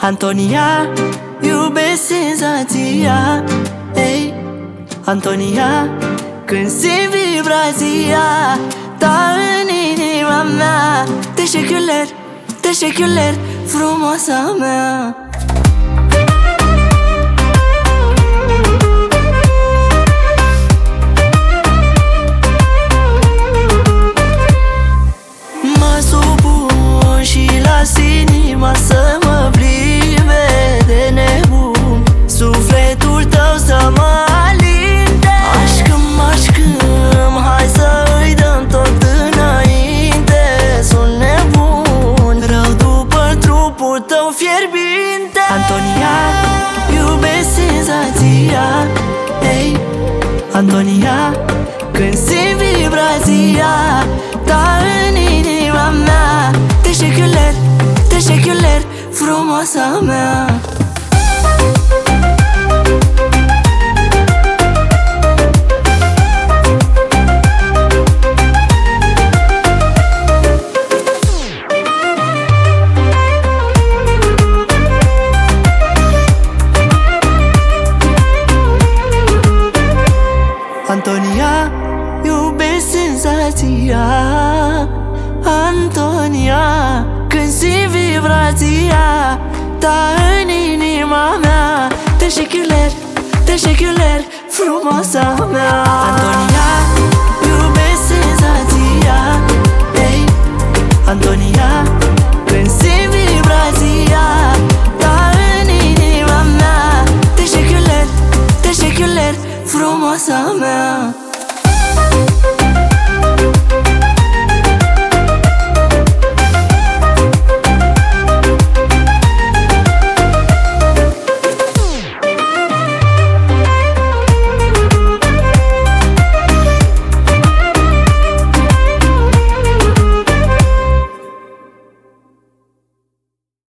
Antonia, iubesc senzația. Ei, Antonia, când simt vibrația ta în inima mea. Teșeculer, frumoasa mea. Mă supun și las inima să mă plimbe de nebun. Sufletul tău să mă alinte. Așcăm, hai să îi dăm tot înainte. Sunt nebun, rău după trupul tău fierbinte. Antonia, iubesc senzația. Ei, Antonia, când simt vibrația ta în inima mea. Teșeculer, frumoasa mea. Antonia, iubesc senzația. Antonia, când simt vibrația ta în inima mea. Teșeculer, frumoasa mea. Antonia,